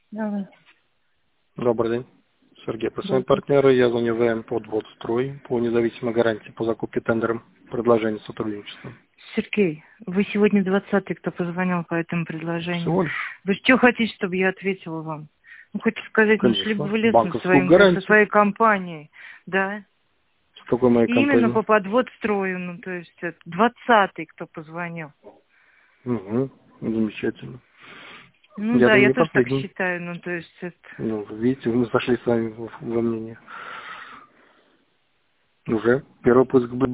Давай. Добрый день. Сергей, представляем Добрый. партнеры. Я звоню ВМ Подводстрой по независимой гарантии по закупке тендером предложений сотрудничества. Сергей, вы сегодня 20-й, кто позвонил по этому предложению. Всего лишь, Вы что хотите, чтобы я ответила вам? Ну, хотите сказать, ну, шли бы конечно, вы лесом банковскую со гарантию. своей компанией, да? С какой моей И именно компании? по подводстрою, ну, то есть это 20-й, кто позвонил. Угу, замечательно. Ну Я да, думаю, я не тоже так последний. считаю, ну, то есть это... Ну, видите, мы сошли с вами во мнении. Уже первый пуск